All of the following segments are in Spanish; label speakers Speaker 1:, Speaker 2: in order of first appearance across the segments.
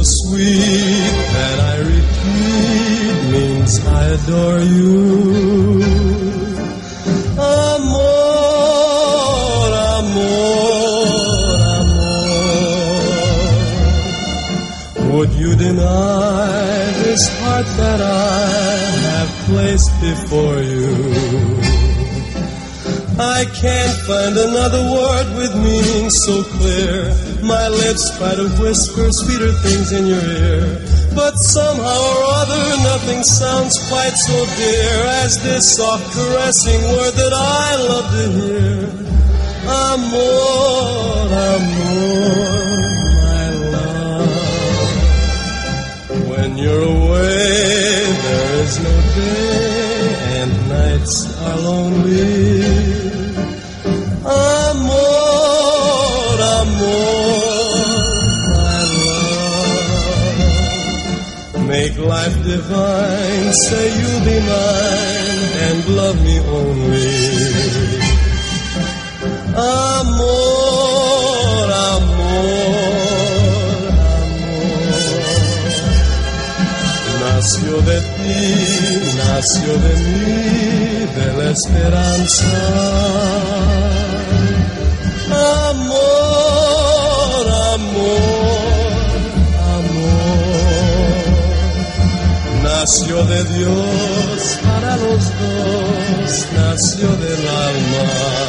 Speaker 1: sweet that I repeat means I adore you. Amor, amor, amor. Would you deny this heart that I have placed before you? I can't find another word with meaning so clear. My lips try to whisper sweeter things in your ear, but somehow or other nothing sounds quite so dear as this soft caressing word that I love to hear. Amor, amor, my love. When you're away there is no day and nights are lonely. Amor, amor, my love. Make life divine, say you'll be mine and love me only. Amor, amor, amor. Nació de ti, nació de mí, de la esperanza. Amor, amor, amor. Nació de Dios para los dos, nació del alma.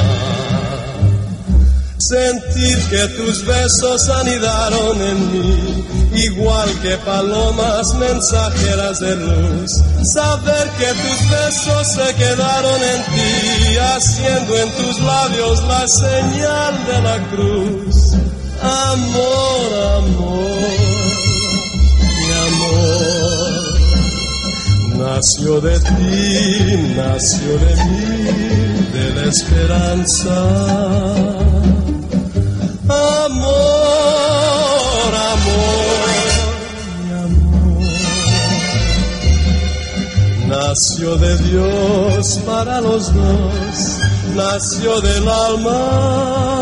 Speaker 1: Sentir que tus besos anidaron en mí, igual que palomas mensajeras de luz. Saber que tus besos se quedaron en ti, haciendo en tus labios la señal de la cruz. Amor, amor, mi amor. Nació de ti, nació de mí, de la esperanza. Amor, amor, mi amor. Nació de Dios para los dos, nació del alma.